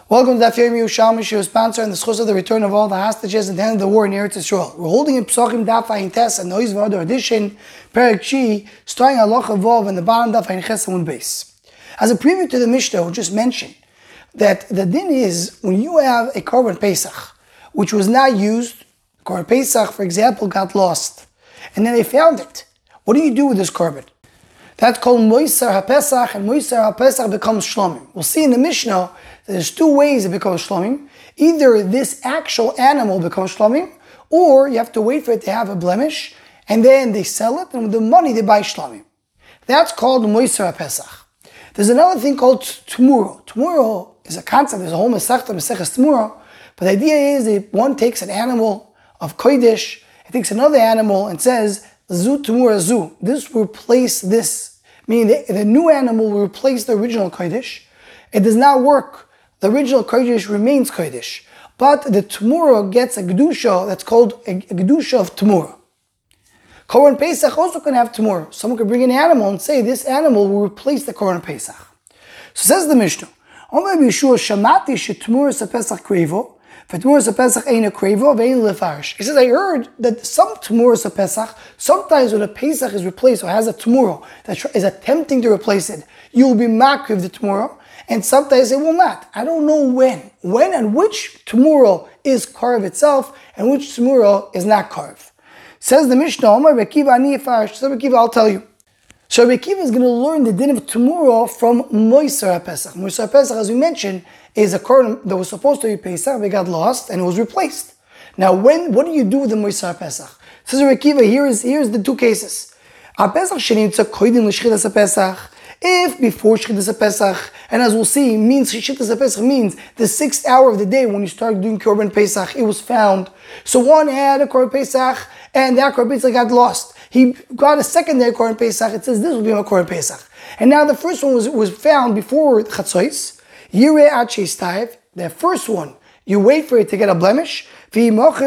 Welcome to Daf Yomi Yerushalmi, Shir sponsor and the schus of the return of all the hostages at the end of the war in Eretz Yisrael. We're holding in Pesachim Daf Ayin Tes and Noise V'Adar edition, Perek Chi, starting Halacha Vov in the bottom Daf Ayin Ches and base. As a preview to the Mishnah, we just mentioned that the din is when you have a Korban Pesach, which was not used, Korban Pesach, for example, got lost, and then they found it. What do you do with this Korban? That's called Moiser HaPesach, and Moiser HaPesach becomes Shlomim. We'll see in the Mishnah that there's two ways it becomes Shlomim. Either this actual animal becomes Shlomim, or you have to wait for it to have a blemish, and then they sell it, and with the money they buy Shlomim. That's called Moiser HaPesach. There's another thing called Tmuro. Tmuro is a concept, there's a whole Masechta, Maseches Tmuro, but the idea is that one takes an animal of Kodesh, it takes another animal and says, Zu Tmura Zu, this will replace this. Meaning the new animal will replace the original Kodesh. It does not work. The original Kodesh remains Kodesh. But the Tmura gets a Gedusha that's called a Gedusha of Tmura. Korban Pesach also can have Tmura. Someone could bring an animal and say this animal will replace the Korban Pesach. So says the Mishnah, Omer B'Yeshua Shamati sheTmura Pesach Krevo, v'Tmura Pesach Eina Krevo v'Ein Lefarish. He says, I heard that some Tmura Pesach, sometimes when a Pesach is replaced or has a Tmura that is attempting to replace it, you will be makriv the Tmura, and sometimes it will not. I don't know when. When and which Tmura is Karv itself and which Tmura is not Karv. Says the Mishnah, Omer Bekiva Ani Yefarish. So Bekiva, I'll tell you. So Bekiva is going to learn the din of Tmura from Moiser HaPesach. Moiser HaPesach, as we mentioned, is a korban that was supposed to be Pesach, but got lost and it was replaced. Now, what do you do with the Moiser HaPesach? Says Bekiva, here's the two cases. HaPesach shenimtza koidim l'shchitas HaPesach. If before Shchitas HaPesach, and as we'll see, means Shchitas HaPesach means the 6th hour of the day when you start doing Korban Pesach, it was found. So one had a Korban Pesach, and that Korban Pesach got lost. He got a secondary Korban Pesach. It says this will be a Korban Pesach. And now the first one was found before Chatzos. Yireh Ad Sheistayv. The first one, you wait for it to get a blemish. So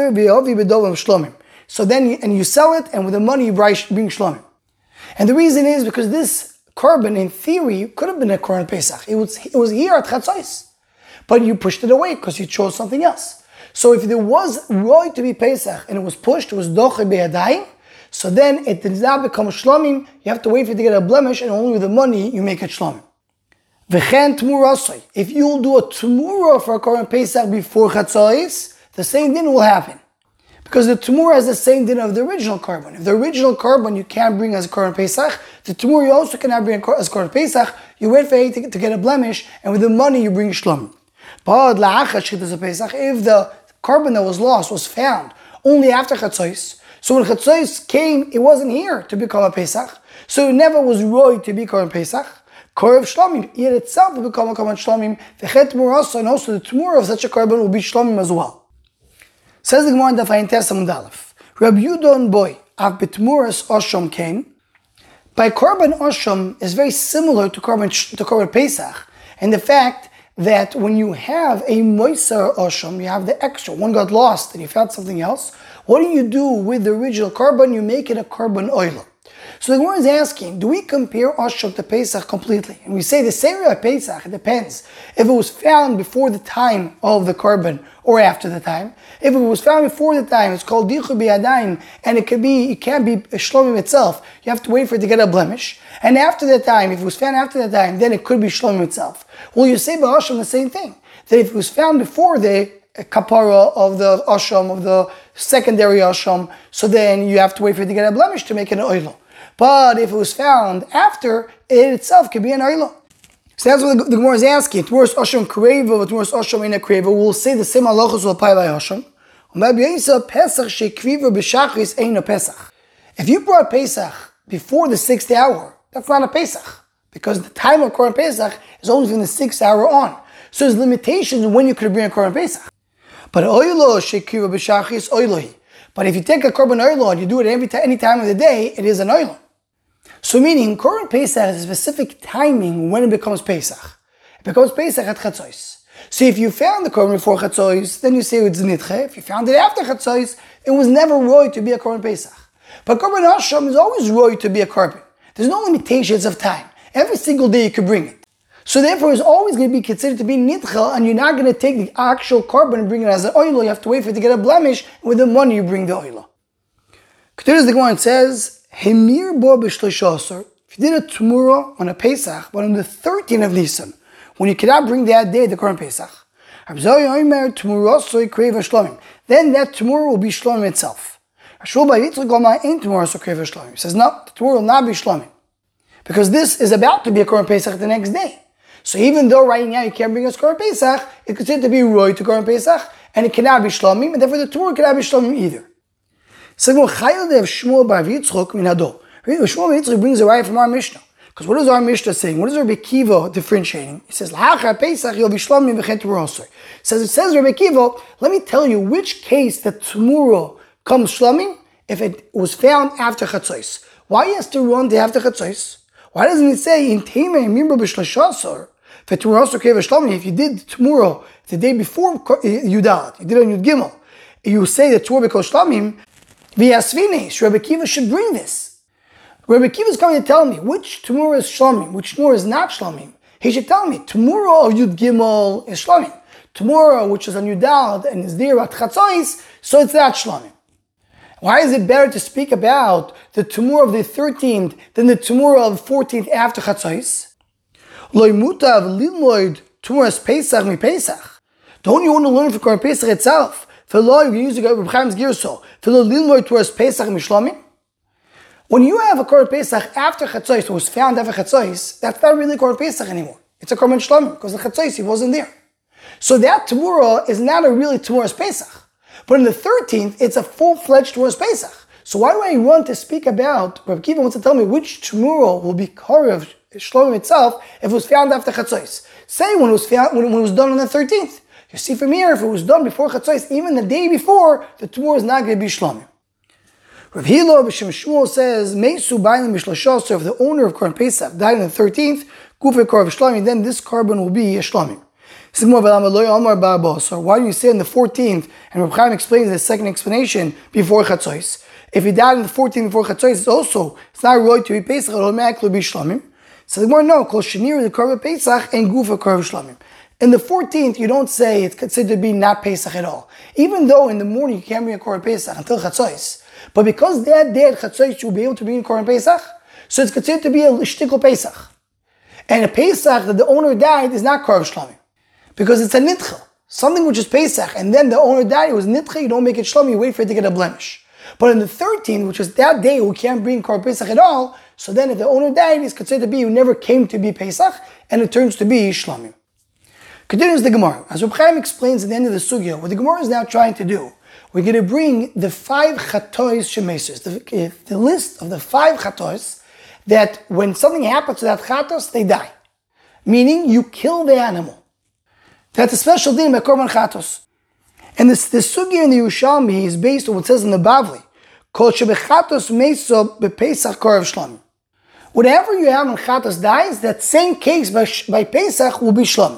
then you sell it, and with the money you bring Shlomim. And the reason is because this Korban, in theory, could have been a Korban Pesach. It was here at Chatzos, but you pushed it away because you chose something else. So if there was roy to be Pesach and it was pushed, it was doche beyadayim, so then it did not become Shlomim. You have to wait for it to get a blemish, and only with the money you make it Shlomim. V'chen Tmurasoi. If you'll do a Tmura for a Korban Pesach before Chatzos, the same din will happen. Because the Tmura has the same din of the original Korban. If the original Korban you can't bring as a Korban Pesach, the Tmura you also cannot bring as Korban Pesach. You wait for it to get a blemish, and with the money you bring Shlomim. But if the Korban that was lost was found only after Chatzos, so when Chatzos came, it wasn't here to become a Pesach, so it never was roy to be Korban Pesach. Korban Shlomim, yet itself will become a Korban Shlomim. And also the Tmura of such a Korban will be Shlomim as well. Says the Gemara in Daf Ayin Tes Amud Aleph. Rabbi Yudon boy av betmuras osham kain. By Korban Osham is very similar to Korban Pesach, and the fact that when you have a Moiser Osham, you have the extra. One got lost and you found something else. What do you do with the original Korban? You make it a Korban Oila. So the Gemara is asking, do we compare Osham to Pesach completely? And we say the same way Pesach, it depends. If it was found before the time of the Korban or after the time. If it was found before the time, it's called Dichu B'Yadayim, and it can't be Shlomim itself. You have to wait for it to get a blemish. And after the time, if it was found after the time, then it could be Shlomim itself. Well, you say by Osham the same thing. That if it was found before the kapara of the Osham, of the secondary Osham, so then you have to wait for it to get a blemish to make it an oilo. But if it was found after, it itself could be an oilo. So that's what the Gemara is asking. Tmuras Osham Krevo, Tmuras Osham Eina Krevo. We'll say the same halachos will apply by Osham. If you brought Pesach before the 6th hour, that's not a Pesach. Because the time of Korban Pesach is only from the 6th hour on. So there's limitations when you could bring a Korban Pesach. But But if you take a Korban Oilo and you do it any time of the day, it is an Oilo. So meaning, Korban Pesach has a specific timing when it becomes Pesach. It becomes Pesach at Chatzos. So if you found the Korban before Chatzos, then you say it's Nidche. If you found it after Chatzos, it was never roy to be a Korban Pesach. But Korban Osham is always roy to be a Korban. There's no limitations of time. Every single day you could bring it. So therefore, it's always going to be considered to be nitchel, and you're not going to take the actual carbon and bring it as an oil. You have to wait for it to get a blemish, and with the money you bring the oil. Continues the Gemara and says, Hemir bo b'shloshasar. If you did a Tumura on a Pesach, but on the 13th of Nisan, when you cannot bring that day the current Pesach, then that Tumura will be Shlomim itself. He says, no, the Tumura will not be Shlomim. Because this is about to be a Korban Pesach the next day. So even though right now you can't bring us Korban Pesach, it's considered to be Roy to Korban Pesach, and it cannot be Shlomim, and therefore the Tumura cannot be Shlomim either. So Shmuel bar Yitzchok minado. Shmuel bar Yitzchok brings a raya from our Mishnah. Because what is our Mishnah saying? What is Rabbi Kiva differentiating? He says, L'hachar Pesach you'll be Shlomim v'chen Tumura osor. It says Rabbi Kiva, let me tell you which case the Tumura comes Shlomim if it was found after Chatzos. Why he has to run to after Chatzos? Why doesn't he say in Teimah Mimra b'Shlashasar for Tumura osor kreiv Shlomim? If you did Tumura the day before Yudalat, you did it on Yud Gimel, you say that Tumura becomes Shlomim. V'yasvine, Rabbi Kiva should bring this. Rabbi Kiva is coming to tell me which Tumura is Shlomim, which Tumura is not Shlomim. He should tell me Tumura of Yud Gimel is Shlomim. Tumura, which is on Yudal and is there at Chatzos, so it's not Shlomim. Why is it better to speak about the Tumura of the 13th than the Tumura of the 14th after Chatzos? Lo mutav lilmoid Tumuras Pesach mi Pesach. Don't you want to learn for Korban Pesach itself? When you have a Korban Pesach after Chatzos, it was found after Chatzos, that's not really Korban Pesach anymore. It's a Korban Shlomim, because the Chatzos, he wasn't there. So that Tumura is not a really Tumuras Pesach. But in the 13th, it's a full-fledged Tumuras Pesach. So why do I run to speak about, Rabbi Kiva wants to tell me which Tumura will be Korev Shlomim itself if it was found after Chatzos? Say when it was done on the 13th. You see from here, if it was done before Chatzos, even the day before, the Tumura is not going to be Shlomim. Rav Hilo b'Shem Shmuel says, Meisu b'ayim b'Shlashasar, if the owner of Korban Pesach died on the 13th, Gufei Korban Shlomim, then this carbon will be a Shlomim. Why do you say on the 14th? And Reb Chaim explains the second explanation before Chatzos. If he died on the 14th before Chatzos, it's not right to be Pesach, it'll automatically be Shlomim. So the Gemara, no, Kol Shenir the Korban Pesach and Gufei Korban Shlomim. In the 14th, you don't say it's considered to be not Pesach at all. Even though in the morning you can't bring a Korban Pesach until Chatzos. But because that day at Chatzos you'll be able to bring a Korban Pesach, so it's considered to be a Shtikl Pesach. And a Pesach that the owner died is not Korban Shlomim. Because it's a Nitchel. Something which is Pesach, and then the owner died, it was Nitchel, you don't make it Shlomim, you wait for it to get a blemish. But in the 13th, which is that day we can't bring Korban Pesach at all, so then if the owner died, it's considered to be, who never came to be Pesach, and it turns to be Shlomim. Continues the Gemara. As Reb Chaim explains at the end of the Sugya, what the Gemara is now trying to do, we're going to bring the 5 Chatois Shemesos, the list of the 5 Chatois, that when something happens to that Chatos, they die. Meaning, you kill the animal. That's a special thing by Korban Chatos. And this Sugya in the Yerushalmi is based on what it says in the Bavli, Kol Shebechatos Meso Bepesach Korev Shlomim. Whatever you have when Chatos dies, that same case by Pesach will be Shlomim.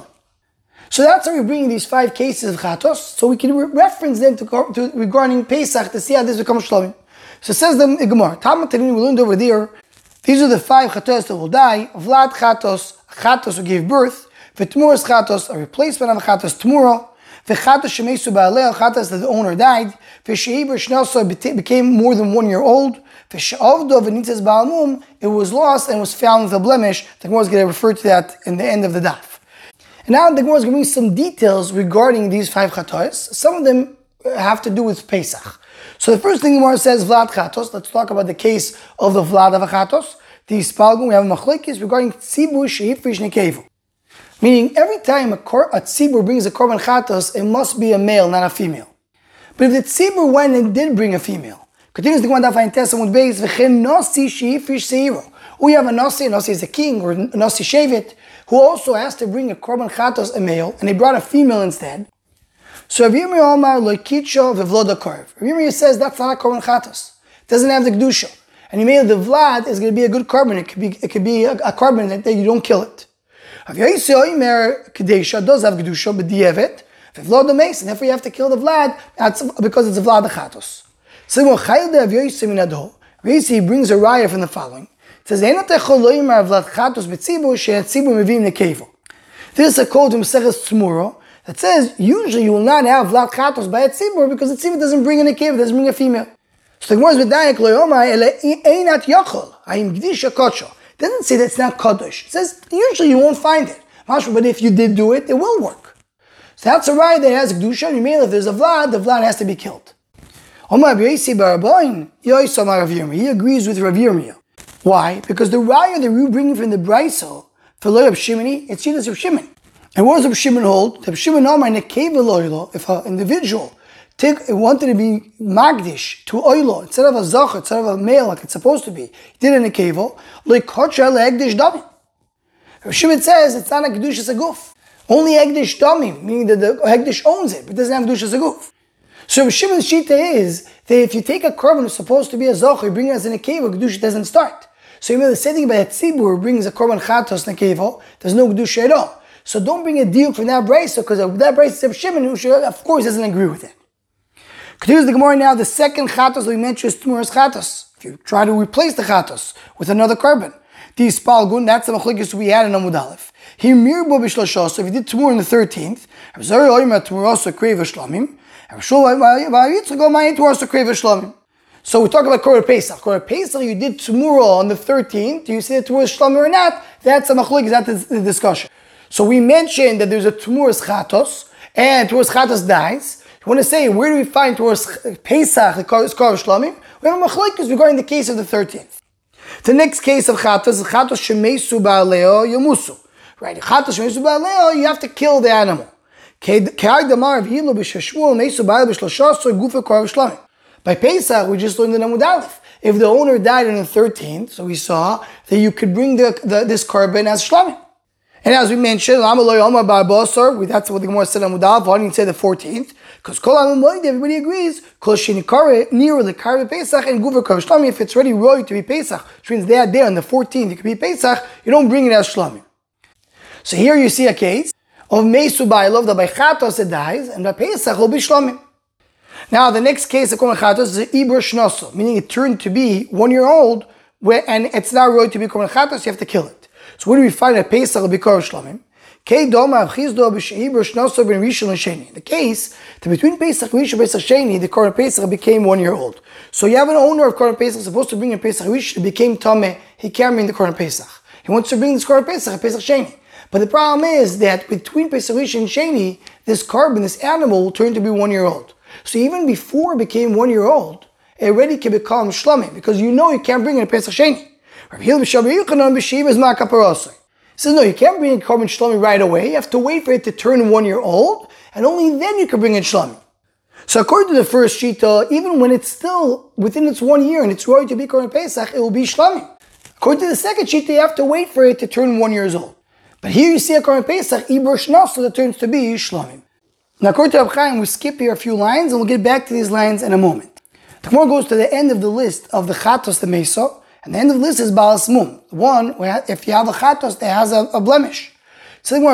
So that's how we're bringing these 5 cases of Chatos, so we can reference them to regarding Pesach to see how this becomes Shlomim. So it says the Gemara, Talmud Tavini, we learned over there, these are the 5 Chatos that will die, Vlad Chatos, Chatos who gave birth, V'Tmuras Chatos, a replacement of Chatos Tmura, V'Chatos Shemesu Ba'aleh, Chatos that the owner died, V'Sheiber Shnelso became more than 1 year old, V'She'avdo V'Nitzes Ba'almum, it was lost and was found with a blemish. The Gemara is going to refer to that in the end of the daf. And now the Gemara is giving some details regarding these 5 Chatos. Some of them have to do with Pesach. So the first thing the Gemara says, Vlad Chatos. Let's talk about the case of the Vlad of a Chatos. The Spalgun, we have a Machlekes regarding Tzibur Shehifish Nekevu. Meaning, every time a Tzibur brings a Korban Chatos, it must be a male, not a female. But if the Tzibur went and did bring a female, continues the Gemara Daf Ayin with base, V'chen Nasi Shehifish Seiro. We have a Nasi is a king, or a Nasi Shevet, who also has to bring a Korban Chatos, a male, and they brought a female instead. So Rav Yirmiyah Omar Loikitcho v'Vloda Korv. Rav Yirmiyah says that's not a Korban Chatos. It doesn't have the Kedusha. And he made the Vlad is going to be a good carbon. It could be a carbon that you don't kill it. Rav Yossi Omer Kedesha does have Kedusha, but Dievet, v'Vloda Meis, and therefore you have to kill the Vlad because it's a Vlad Chatos. So Rav Yossi Minado, Rav Yossi brings a raya from the following. It says, This is a code from Maseches Tzmura that says usually you will not have Vlat Chatos by a tzibur because the tzibur doesn't bring in a cave, doesn't bring a female. So the Gemara is V'dayak lo yomai ele einat yachol hayim gdisha kodsho. It doesn't say that it's not Kaddish. It says usually you won't find it. But if you did do it, it will work. So that's a right that has a Kedusha. And if there's a Vlad, the Vlad has to be killed. He agrees with Rav Yirmiyah. Why? Because the raya that we bring from the Braiso, for Lo Rav Shimoni, it's Yidas Rav Shimon. And what does Rav Shimon hold? Rav Shimon Omar nekeva loylo, if an individual wanted to be magdish to oilo, instead of a zachar, instead of a male like it's supposed to be, he did it in a kevo, like kocha leegdish dami. Rav Shimon says it's not a kedusha saguf. Only egdish dami, meaning that the egdish owns it, but it doesn't have kedusha saguf. So Rav Shimon's shita is that if you take a korban who's supposed to be a zachar, you bring it as in a kevo, kedusha doesn't start. So you know the same thing about a tzibur brings a korban chatos in a kevo, there's no kedusha at all. So don't bring a deal from that brayso, because that brayso is Rav Shimon, who of course doesn't agree with it. Continues the Gemara now, the second chatos that we mentioned is Tmuras chatos. If you try to replace the chatos with another korban, these palgun, that's the machlokes we had in Amud Aleph. He mirbo b'shlosha, so if you did Tmur on the 13th, so we talk about Korban Pesach. Korban Pesach, you did Tmur on the 13th, do you say Tmur Shlamim or not? That's a machlokes, that's the discussion. So we mentioned that there's a Tmuras chatos, and Tmuras chatos dies. You want to say, where do we find towards Pesach, the Korban Shlamim? We have a machlokes regarding the case of the 13th. The next case of Chatos is Chatos Shemeisu Ba'aleo Yomusu. Right, Chatos Shemeisu Ba'aleo, you have to kill the animal. By Pesach, we just learned the Amud Aleph. If the owner died on the 13th, so we saw that you could bring this korban as Shlamim. And as we mentioned, that's what the Gemara said on Amud Aleph, why didn't say the 14th? Because everybody agrees, if it's already roy to be Pesach, which means that day on the 14th, it could be Pesach, you don't bring it as Shlamim. So here you see a case of Meisu Ba'ilov, that by Chatos it dies, and by Pesach will be Shlamim. Now the next case of Korban Chatos is Ibur Shnoso, meaning it turned to be 1 year old, and it's now roy to be Korban Chatos, you have to kill it. So where do we find that Pesach will be Korban Shlamim? The case that between Pesach Rishon and Pesach Sheni, the Korban Pesach became 1 year old. So you have an owner of Korban Pesach supposed to bring in Pesach Rishon, it became Tameh, he can't bring the Korban Pesach. He wants to bring this Korban Pesach, Pesach Sheni. But the problem is that between Pesach Rishon and Sheni, this korban, this animal, will turn to be 1 year old. So even before it became 1 year old, it already can become Shlamim, because you know you can't bring in a Pesach Sheni. He says, no, you can't bring in korban Shlamim right away. You have to wait for it to turn 1 year old, and only then you can bring in Shlamim. So according to the first Shita, even when it's still within its 1 year and it's ready to be Korban Pesach, it will be Shlamim. According to the second Shita, you have to wait for it to turn 1 year old. But here you see a Korban Pesach, Ibur Shnoso, that turns to be Shlamim. Now according to Reb Chaim, we skip here a few lines, and we'll get back to these lines in a moment. The Gemara goes to the end of the list of the Chatos, the Meso, and the end of the list is Balas Mum, the one where if you have a Chatos that has a blemish. Meaning,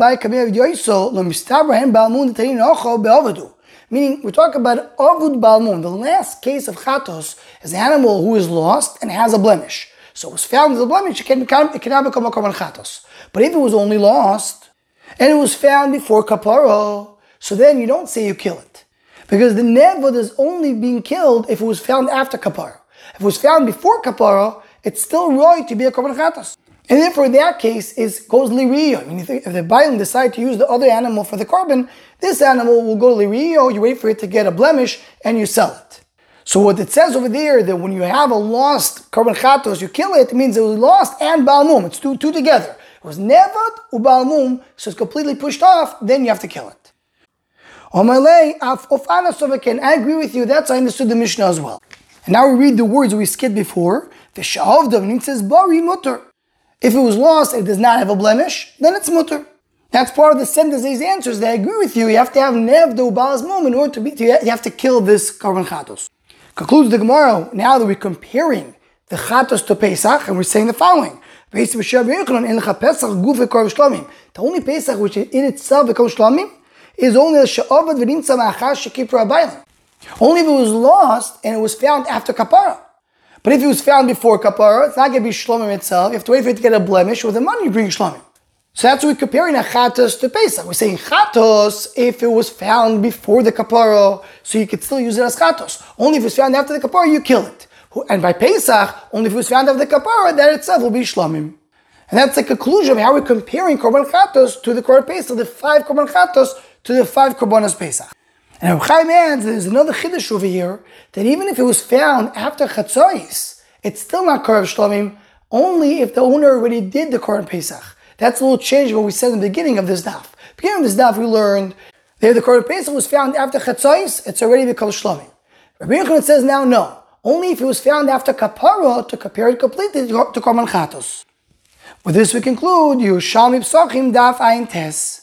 we talk about Avud Balmum. The last case of Chatos is an animal who is lost and has a blemish. So it was found with a blemish, it cannot become a Korban Chatos. But if it was only lost, and it was found before Kapara, so then you don't say you kill it. Because the Nevod is only being killed if it was found after Kapara. If it was found before Kapara, it's still right to be a Korban Chatos. And therefore, in that case, it goes Liriyo. I mean, if the Bailam decide to use the other animal for the korban, this animal will go Liriyo, you wait for it to get a blemish, and you sell it. So what it says over there, that when you have a lost Korban Chatos, you kill it, it means it was lost and Balmum. It's two together. It was Nevad u Balmum, so it's completely pushed off, then you have to kill it. I agree with you, that's I understood the Mishnah as well. And now we read the words we skipped before. The Sha'avdav, and it says, Bari Mutter. If it was lost, it does not have a blemish, then it's mutter. That's part of the sentence these answers. They agree with you. You have to have nevdo balas mum in order you have to kill this Korban Chatos. Concludes the Gemara, now that we're comparing the Chatos to Pesach, and we're saying the following. The only Pesach which in itself becomes Shlamim is only the Sha'avad v'nimtza ma'achash shekipra abaylim. Only if it was lost and it was found after Kapara. But if it was found before Kapara, it's not going to be Shlamim itself. You have to wait for it to get a blemish. With the money, you bring Shlamim. So that's what we're comparing a chatos to Pesach. We're saying chatos if it was found before the kapara, so you could still use it as chatos. Only if it was found after the kapara, you kill it. And by Pesach, only if it was found after the kapara, that itself will be shlamim. And that's the conclusion of how we're comparing korban chatos to the korban Pesach, the 5 korban chatos to the 5 korbanos Pesach. And Reb Chaim adds, there's another chiddush over here, that even if it was found after chatzos, it's still not korban shlamim, only if the owner already did the korban Pesach. That's a little change of what we said in the beginning of this daf. Beginning of this daf, we learned that if the korban Pesach was found after chatzos, it's already become shlamim. Rabbi Yochanan says now no, only if it was found after kapara to compare it completely to korban chatos. With this we conclude Yerushalmi Psachim Daf Ayin Tes.